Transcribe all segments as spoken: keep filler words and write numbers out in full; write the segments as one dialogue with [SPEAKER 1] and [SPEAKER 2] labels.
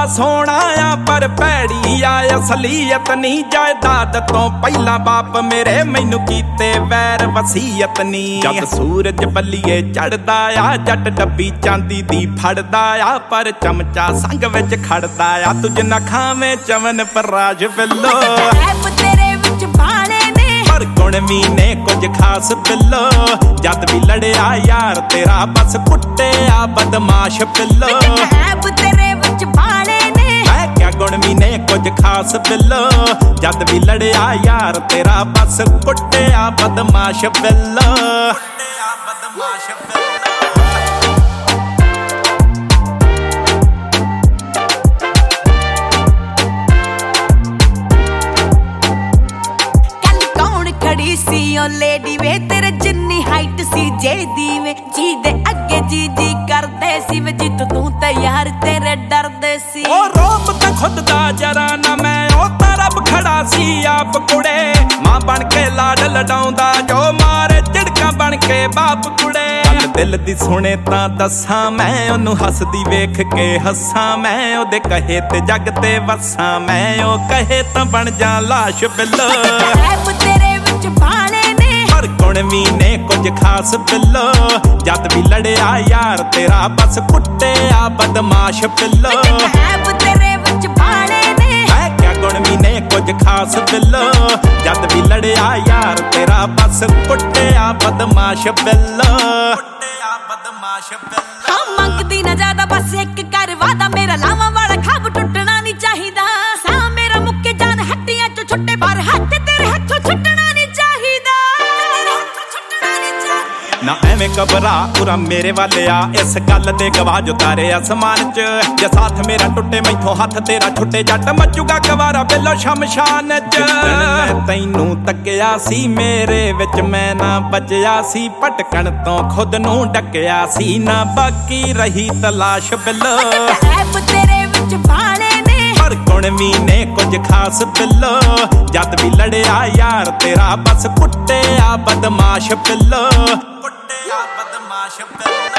[SPEAKER 1] ਸੋਹਣਾ ਆ ਪਰ ਭੈੜੀ ਆ ਅਸਲੀਅਤ ਨਹੀਂ ਜਾਇਦਾਦ ਤੋਂ ਪਹਿਲਾਂ ਬਾਪ ਮੇਰੇ ਮੈਨੂੰ ਕੀਤੇ ਵੈਰ ਵਸੀਅਤ ਨਹੀਂ। ਜਦ ਸੂਰਜ ਬੱਲੀਏ ਚੜਦਾ ਆ ਜੱਟ ਡੱਬੀ ਚਾਂਦੀ ਦੀ ਫੜਦਾ ਆ ਪਰ ਚਮਚਾ ਸੰਗ ਵਿੱਚ ਖੜਦਾ ਆ ਤੁਝ ਨਾ ਖਾਵੇਂ ਚਵਨ ਪਰਾਜ ਬਿੱਲੋ ਤੇਰੇ ਵਿੱਚ ਬਾਣੇ ਨੇ ਪਰ ਗੁਣ ਵੀ ਨੇ ਕੁਝ ਖਾਸ ਬਿੱਲੋ ਜਦ ਵੀ ਲੜਿਆ ਯਾਰ ਤੇਰਾ ਬਸ ਕੁੱਟਿਆ ਬਦਮਾਸ਼ ਬਿੱਲੋ ਤੇਰੇ ਵਿੱਚ ਬਾਣੇ ਨੇ ਮੈਂ ਕਿਆ ਗੁਣ ਵੀ ਨੇ ਕੁਝ ਖਾਸ ਬਿੱਲੋ ਜਦ ਵੀ ਲੜਿਆ ਯਾਰ ਤੇਰਾ ਬਸ ਕੁੱਟਿਆ ਬਦਮਾਸ਼ ਬਿੱਲੋ ਕੁੱਟਿਆ ਬਦਮਾਸ਼ ਬਿੱਲੋ। ਸੀ ਓ ਲੇਡੀ ਵੇ ਤੇਰੇ ਜਿੰਨੀ ਹਾਈਟ ਸੀ ਜੇ ਦੀ ਵੇ ਜੀ ਦੇ ਅੱਗੇ ਜੀ ਜੀ ਕਰਦੇ ਸੀ ਵੇ ਜਿੱਤ ਤੂੰ ਤੇ ਯਾਰ ਤੇਰੇ ਡਰਦੇ ਸੀ ਓ ਰੋਬ ਤਾਂ ਖੁਦ ਦਾ ਜਰਾ ਨਾ ਮੈਂ ਉਹ ਤਾਂ ਰੱਬ ਖੜਾ ਸੀ ਆਪ ਕੁੜੇ ਮਾਂ ਬਣ ਕੇ ਲਾਡ ਲਡਾਉਂਦਾ ਜੋ ਮਾਰੇ ਝਿੜਕਾਂ ਬਣ ਕੇ ਬਾਪ ਕੁੜੇ ਦਿਲ ਦੀ ਸੁਣੇ ਤਾਂ ਦੱਸਾਂ ਮੈਂ ਉਹਨੂੰ ਹੱਸਦੀ ਵੇਖ ਕੇ ਹੱਸਾਂ ਮੈਂ ਉਹਦੇ ਕਹੇ ਤੇ ਜੱਗ ਤੇ ਵਸਾਂ ਮੈਂ ਉਹ ਕਹੇ ਤਾਂ ਬਣ ਜਾ ਲਾਸ਼ ਬਿੱਲੋ ਤੇਰੇ ਵਿੱਚ ਬਾਣੇ ਨੇ ਪਰ ਗੁਣ ਵੀ ਨੇ ਕੁਝ ਖਾਸ ਬਿੱਲੋ ਜਦ ਵੀ ਲੜਿਆ ਯਾਰ ਤੇਰਾ ਬਸ ਕੁੱਟਿਆ ਬਦਮਾਸ਼ ਬਿੱਲੋ ਤੇਰੇ ਵਿੱਚ ਬਾਣੇ ਨੇ ਮੈਂ ਕਿਆ ਗੁਣ ਵੀ ਨੇ ਕੁਝ ਖਾਸ ਬਿੱਲੋ ਜਦ ਵੀ ਲੜਿਆ ਯਾਰ ਤੇਰਾ ਬਸ ਕੁੱਟਿਆ ਬਦਮਾਸ਼ ਬਿੱਲੋ ਕੁੱਟਿਆ ਬਦਮਾਸ਼ ਬਿੱਲੋ। ਹਾਂ ਮੰਗਦੀ ਨਾ ਜ਼ਿਆਦਾ ਬਸ ਇੱਕ ਕਰ ਵਾਦਾ ਮੇਰਾ ਲਾਵਾਂ ਵਾਲਾ ਖਾਬ ਟੁੱਟਣਾ ਨਹੀਂ ਚਾਹੀਦਾ ਸਾਹ ਮੇਰਾ ਮੁੱਕੇ ਜਾਨ ਹੱਡੀਆਂ ਚੋਂ ਛੁੱਟੇ ਪਰ ਹੱਥ ਤੇਰੇ ਹੱਥੋਂ ਛੁੱਟਣਾ ਨਹੀਂ ਚਾਹੀਦਾ ਨਾ ਐਵੇਂ ਘਬਰਾ ਪੂਰਾ ਮੇਰੇ ਵੱਲ ਆ ਇਸ ਗੱਲ ਦੇ ਗਵਾਹ ਜੋ ਤਾਰੇ ਅਸਮਾਨ ਚ ਜੇ ਸਾਥ ਮੇਰਾ ਟੁੱਟੇ ਮੈਥੋਂ ਹੱਥ ਤੇਰਾ ਛੁੱਟੇ ਜੱਟ ਮੱਚੂਗਾ ਕਵਾਰਾ ਬਿੱਲੋ ਸ਼ਮਸ਼ਾਨ ਚ ਮੈਂ ਤੈਨੂੰ ਤੱਕਿਆ ਸੀ ਮੇਰੇ ਵਿੱਚ ਮੈਂ ਨਾ ਬਚਿਆ ਸੀ ਭਟਕਣ ਤੋਂ ਖੁਦ ਨੂੰ ਡੱਕਿਆ ਸੀ ਨਾ ਬਾਕੀ ਰਹੀ ਤਲਾਸ਼ ਬਿੱਲੋ ਤੇਰੇ ਵਿੱਚ ਬਾਣੇ ਨੇ ਪਰ ਗੁਣ ਵੀ ਨੇ ਕੁਝ ਖਾਸ ਬਿੱਲੋ ਜਦ ਵੀ ਲੜਿਆ ਯਾਰ ਤੇਰਾ ਬਸ ਕੁੱਟਿਆ ਬਦਮਾਸ਼ ਬਿੱਲੋ ਕੁੱਟਿਆ ਬਦਮਾਸ਼ ਬਿੱਲੋ।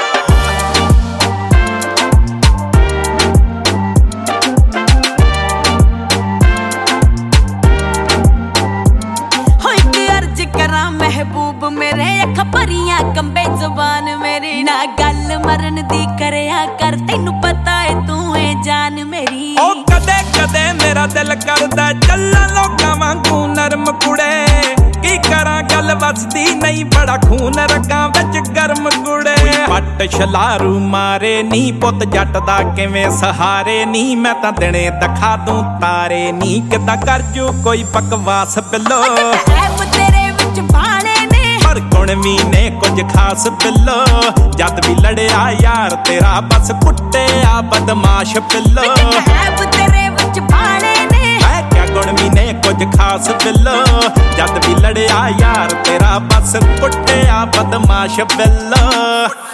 [SPEAKER 1] ਮਹਿਬੂਬ ਮੇਰੇ ਅੱਖ ਭਰੀਆਂ ਕੰਬੇ ਜ਼ੁਬਾਨ ਮੇਰੀ ਨਾ ਗੱਲ ਮਰਨ ਦੀ ਕਰਿਆ ਕਰ ਤੈਨੂੰ ਪਤਾ ਏ ਤੂੰ ਏ ਜਾਨ ਮੇਰੀ ਓ ਕਦੇ ਕਦੇ ਮੇਰਾ ਦਿਲ ਕਰਦਾ ਚੱਲਾਂ ਲੋਕਾਂ ਵਾਂਗੂ ਨਰਮ ਕੁੜੇ ਕੀ ਕਰਾਂ ਗੱਲ ਵਸਦੀ ਨਹੀਂ ਬੜਾ ਖੂਨ ਰਗਾਂ ਵਿੱਚ ਗਰਮ ਕੁੜੇ ਪੱਟ ਛਲਾਰੂ ਮਾਰੇ ਨੀ ਪੁੱਤ ਜੱਟ ਦਾ ਕਿਵੇਂ ਸਹਾਰੇ ਨੀ ਮੈਂ ਤਾਂ ਦਿਨੇ ਦਿਖਾ ਦੂੰ ਤਾਰੇ ਨੀ ਕਿੱਦਾਂ ਕਰ ਜੂ ਕੋਈ ਬਕਵਾਸ ਬਿੱਲੋ ਤੇਰੇ ਵਿੱਚ ਬਾਣੇ ਨੇ ਪਰ ਗੁਣ ਵੀ ਨੇ ਕੁਝ ਖਾਸ ਬਿੱਲੋ ਜਦ ਵੀ ਲੜਿਆ ਯਾਰ ਤੇਰਾ ਬਸ ਕੁੱਟਿਆ ਬਦਮਾਸ਼ ਬਿੱਲੋ ਤੇਰੇ ਵਿੱਚ ਬਾਣੇ ਨੇ ਮੈਂ ਕਿਆ ਗੁਣ ਵੀ ਨੇ ਕੁਝ ਖਾਸ ਬਿੱਲੋ ਜਦ ਵੀ ਲੜਿਆ ਯਾਰ ਤੇਰਾ ਬਸ ਕੁੱਟਿਆ ਬਦਮਾਸ਼ ਬਿੱਲੋ।